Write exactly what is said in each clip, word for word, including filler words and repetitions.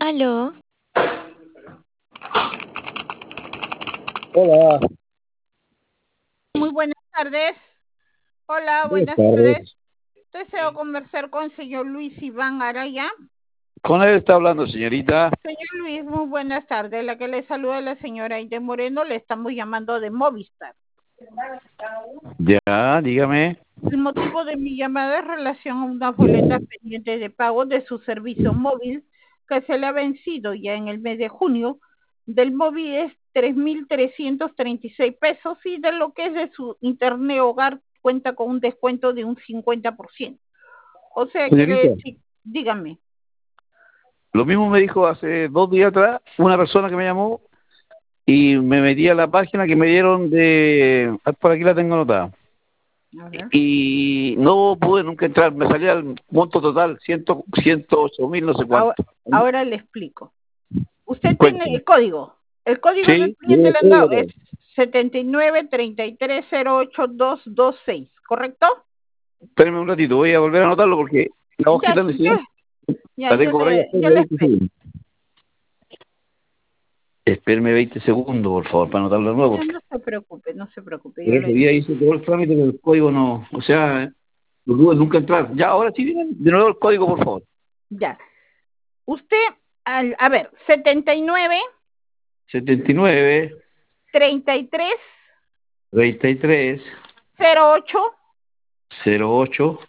Aló. Hola, Muy buenas tardes. Hola, buenas buenas tardes. tardes. Deseo conversar con el señor Luis Iván Araya. Con él está hablando, señorita. Señor Luis, muy buenas tardes. La que le saluda es la señora Aide Moreno. Le estamos llamando de Movistar. Ya, dígame. El motivo de mi llamada es en relación a una boleta pendiente de pago de su servicio móvil que se le ha vencido ya en el mes de junio. Del móvil es tres mil trescientos treinta y seis pesos y de lo que es de su internet hogar cuenta con un descuento de un cincuenta por ciento. O sea, quiere Señorita, decir, dígame. lo mismo me dijo hace dos días atrás una persona que me llamó y me metí a la página que me dieron de... ah, por aquí la tengo anotada. A ver. Y no pude nunca entrar, me salía el monto total, ciento ocho mil, no sé Ahora, cuánto. ahora le explico. Usted tiene Cuéntame. el código. El código del Sí, cliente yo le han dado es setenta y nueve treinta y tres cero ocho dos dos seis, ¿correcto? espérame un ratito, voy a volver a anotarlo porque la hojita Ya, donde yo, sí, ya, la yo tengo por ahí. le, yo le espero. Espérame veinte segundos, por favor, para anotarlo de nuevo. Ya, no se preocupe, no se preocupe. Yo Pero ese le... día hice todo el trámite, pero el código no, o sea, no pude nunca entrar. Ya, ahora sí, vienen de nuevo el código, por favor. Ya. Usted, al, a ver, setenta y nueve setenta y nueve, treinta y tres treinta y tres, cero ocho cero ocho,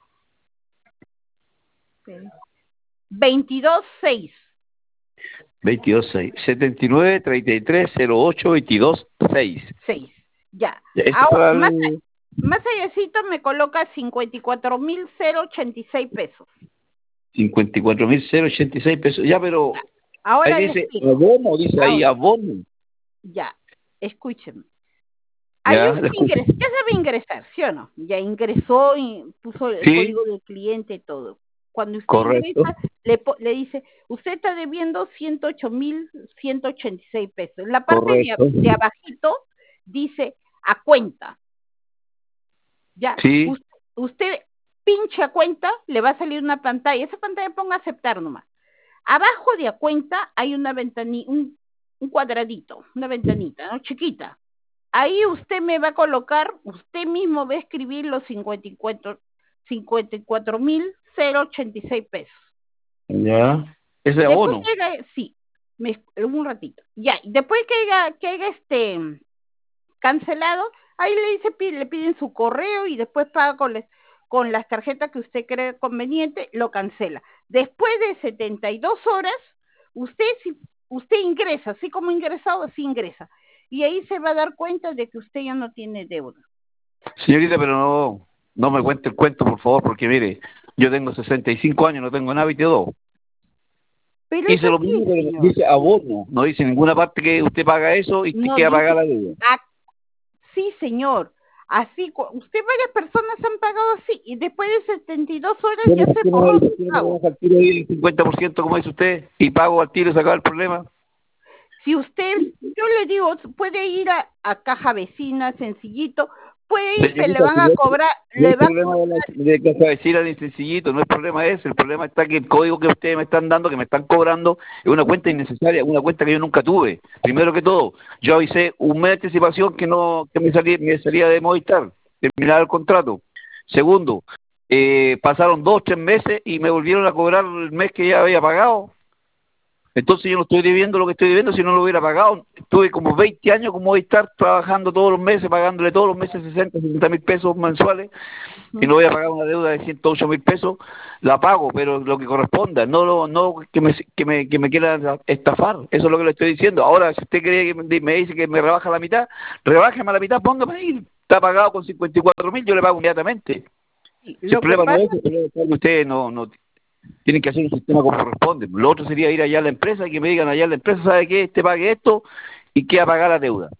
veintidós seis. veintidós seis. setenta y nueve, treinta y tres, cero ocho, veintidós seis. seis. Ya. Eso Ahora, para más, el... más allácito me coloca cincuenta y cuatro mil ochenta y seis pesos. cincuenta y cuatro mil ochenta y seis pesos. Ya, pero Ahora ahí le dice explico. abono, dice ahí Ahora, abono. ya, escúcheme. Ahí Ya, usted le escucho. ingresa, ya sabe ingresar, ¿sí o no? Ya ingresó y puso el Sí, código del cliente y todo. Cuando usted correcto. ingresa, le, le dice, usted está debiendo ciento ocho mil ciento ochenta y seis pesos. En la parte de, Correcto. de abajito dice a cuenta. Ya, Sí, usted, usted pincha a cuenta, le va a salir una pantalla. Esa pantalla ponga aceptar nomás. Abajo de a cuenta hay una ventanita, un, un cuadradito, una ventanita, ¿no? Chiquita. Ahí usted me va a colocar, usted mismo va a escribir los cincuenta y cuatro mil ochenta y seis pesos. ya. Ese Después abono. que haga, sí, me, un ratito. Ya, después que haya, que haya este cancelado, ahí le dice, le piden su correo y después paga con, les, con las tarjetas que usted cree conveniente, lo cancela. Después de setenta y dos horas, usted, si, usted ingresa, así como ingresado, así ingresa. Y ahí se va a dar cuenta de que usted ya no tiene deuda. Señorita, pero no, no me cuente el cuento, por favor, porque mire, yo tengo sesenta y cinco años, no tengo nada y te doy. Pero es Hice lo así, mismo, pero señor. dice abono, no dice en ninguna parte que usted paga eso y No que va a pagar dice, la deuda. ah, sí, señor. Así, usted varias personas han pagado así y después de setenta y dos horas Bueno, ya ¿por se qué no borró me su dice que me pago. baja al tiro ahí el cincuenta por ciento como dice usted y pago al tiro y se acaba el problema? Si usted, yo le digo, puede ir a, a caja vecina, sencillito, puede ir, se le Señorita, van si a no es, cobrar, no le es van problema de, la, de que se decida ni sencillito, no es problema ese, el problema está que el código que ustedes me están dando, que me están cobrando, es una cuenta innecesaria, una cuenta que yo nunca tuve. Primero que todo, yo avisé un mes de anticipación que no que me salía, me salía de Movistar, terminar el contrato. Segundo, eh, pasaron dos, tres meses y me volvieron a cobrar el mes que ya había pagado. Entonces yo no estoy debiendo lo que estoy debiendo si no lo hubiera pagado. Tuve como veinte años como voy a estar trabajando todos los meses, pagándole todos los meses sesenta, setenta mil pesos mensuales, y no voy a pagar una deuda de ciento ocho mil pesos, la pago, pero lo que corresponda, no lo, no que me, que me, que me quieran estafar, eso es lo que le estoy diciendo. Ahora, si usted cree que me, me dice que me rebaja la mitad, rebájeme a la mitad, póngame ahí, está pagado con cincuenta y cuatro mil, yo le pago inmediatamente. sí, Si el lo que problema no pasa, es ese, el problema es que ustedes no, no tienen que hacer un sistema como corresponde. Lo otro sería ir allá a la empresa y que me digan allá a la empresa, ¿sabe qué? Este pague esto y que a pagar la deuda.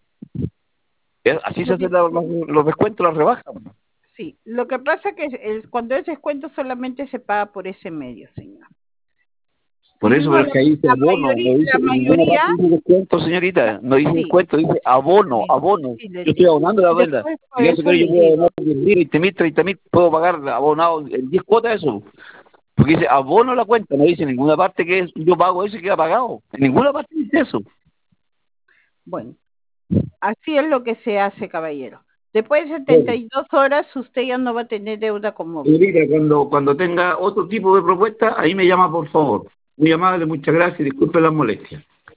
Así se lo que, hacen los, los descuentos, las rebajas. sí, lo que pasa que es, cuando es descuento solamente se paga por ese medio, señor. Por Si eso, no, pero la, es que ahí dice la abono, mayoría, no dice, la en ninguna mayoría, parte dice descuento, la, señorita, no dice sí, descuento, dice abono, sí, abono. sí, le Yo estoy digo. abonando la deuda. Después por Si caso eso que yo le puedo digo, abonar diez mil, veinte mil, treinta mil, puedo pagar abonado en diez cuotas eso. Porque dice abono a la cuenta, no dice en ninguna parte que yo pago eso y queda pagado. En ninguna parte dice eso. Bueno, así es lo que se hace, caballero. Después de setenta y dos horas usted ya no va a tener deuda con móvil. Señorita, cuando, cuando tenga otro tipo de propuesta, ahí me llama, por favor. Muy amable, muchas gracias y disculpe las molestias.